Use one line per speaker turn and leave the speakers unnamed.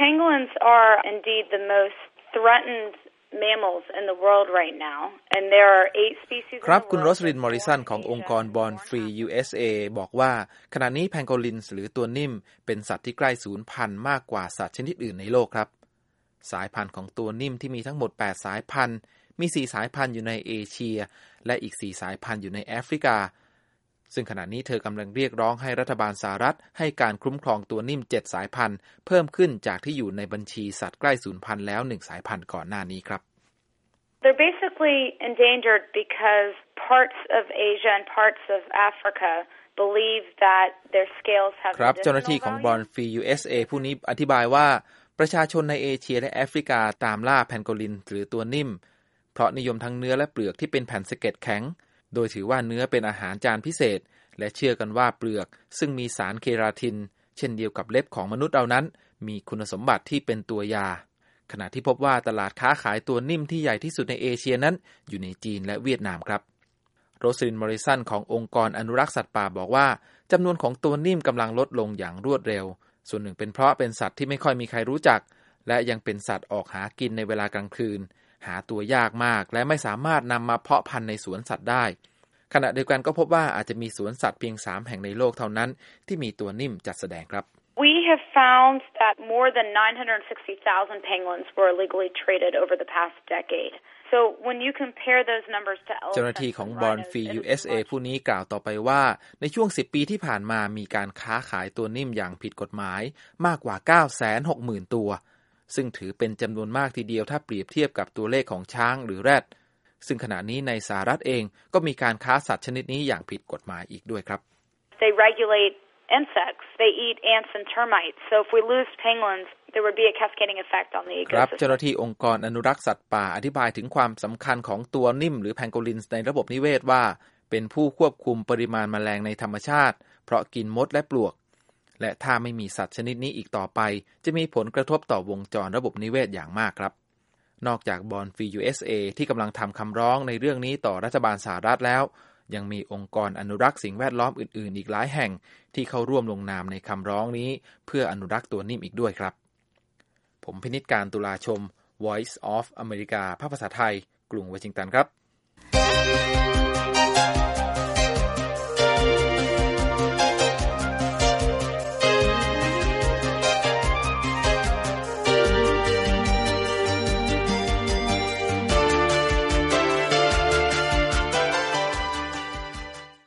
Pangolins are indeed the most threatened mammals in the world right now, and there are 8 species
ครับคุณโรสลินมอริสันขององค์กร Born Free USA บอกว่าขณะนี้แพงโกลินหรือตัวนิ่มเป็นสัตว์ที่ใกล้สูญพันธุ์มากกว่าสัตว์ชนิดอื่นในโลกครับสายพันธุ์ของตัวนิ่มที่มีทั้งหมด8สายพันธุ์มี4สายพันธุ์อยู่ในเอเชียและอีก4สายพันธุ์อยู่ในแอฟริกาซึ่งขณะนี้เธอกำลังเรียกร้องให้รัฐบาลสหรัฐให้การคุ้มครองตัวนิ่ม7สายพันธุ์เพิ่มขึ้นจากที่อยู่ในบัญชีสัตว์ใกล้สูญพันธุ์แล้ว1สายพันธุ์ก่อนหน้านี้ครับ
They're basically endangered because parts of Asia and parts of Africa believe that their scales have
ครับเจ้าหน้าที่ของ Born Free USA ผู้นี้อธิบายว่าประชาชนในเอเชียและแอฟริกาตามล่าแพนโกลินหรือตัวนิ่มเพราะนิยมทั้งเนื้อและเปลือกที่เป็นแผ่นสะเก็ดแข็งโดยถือว่าเนื้อเป็นอาหารจานพิเศษและเชื่อกันว่าเปลือกซึ่งมีสารเคราตินเช่นเดียวกับเล็บของมนุษย์เรานั้นมีคุณสมบัติที่เป็นตัวยาขณะที่พบว่าตลาดค้าขายตัวนิ่มที่ใหญ่ที่สุดในเอเชียนั้นอยู่ในจีนและเวียดนามครับโรสลินมอริสันขององค์กรอนุรักษ์สัตว์ป่าบอกว่าจำนวนของตัวนิ่มกำลังลดลงอย่างรวดเร็วส่วนหนึ่งเป็นเพราะเป็นสัตว์ที่ไม่ค่อยมีใครรู้จักและยังเป็นสัตว์ออกหากินในเวลากลางคืนหาตัวยากมากและไม่สามารถนำมาเพาะพันธุ์ในสวนสัตว์ได้ขณะเดียวกันก็พบว่าอาจจะมีสวนสัตว์เพียง3แห่งในโลกเท่านั้นที่มีตัวนิ่มจัดแสดงครับ
We have found that more than 960,000 penguins were illegally traded over the past decade. So when you compare those numbers to elephants
เจ้าหน้าที่ของ Born Free USA ผู้นี้กล่าวต่อไปว่าในช่วง10ปีที่ผ่านมามีการค้าขายตัวนิ่มอย่างผิดกฎหมายมากกว่า 960,000 ตัวซึ่งถือเป็นจำนวนมากทีเดียวถ้าเปรียบเทียบกับตัวเลขของช้างหรือแรดซึ่งขณะนี้ในสหรัฐเองก็มีการค้าสัตว์ชนิดนี้อย่างผิดกฎหมายอีกด้วยครับ
They regulate insects. They eat ants and termites. So if we lose penguins, there would be a cascading effect on the ecosystem.
ครับเจ้าหน้าที่องค์กรอนุรักษ์สัตว์ป่าอธิบายถึงความสำคัญของตัวนิ่มหรือแพนโกลินในระบบนิเวศว่าเป็นผู้ควบคุมปริมาณแมลงในธรรมชาติเพราะกินมดและปลวกและถ้าไม่มีสัตว์ชนิดนี้อีกต่อไปจะมีผลกระทบต่อวงจรระบบนิเวศอย่างมากครับนอกจาก Born Free USA ที่กำลังทำคำร้องในเรื่องนี้ต่อรัฐบาลสหรัฐแล้วยังมีองค์กรอนุรักษ์สิ่งแวดล้อมอื่นๆอีกหลายแห่งที่เข้าร่วมลงนามในคำร้องนี้เพื่ออนุรักษ์ตัวนิ่มอีกด้วยครับผมพินิจการตุลาชม Voice of America ภาคภาษาไทยกรุงวอชิงตันครับ